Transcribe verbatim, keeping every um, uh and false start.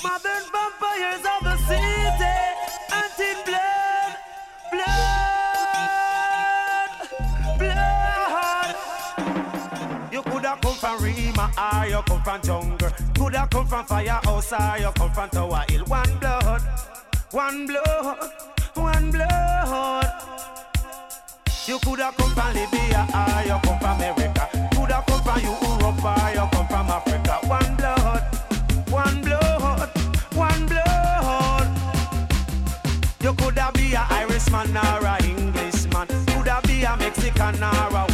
Modern vampires of the city, hunting blood, blood, blood. You coulda come from Rima or you come from jungle. Coulda come from firehouse or you come from Tower Hill. One blood, one blood, one blood. You coulda come from Libya or you come from America. Coulda come from Europe or you come from Africa. One blood, one blood, one blood. You coulda be a Irishman or a Englishman. Coulda be a Mexican or a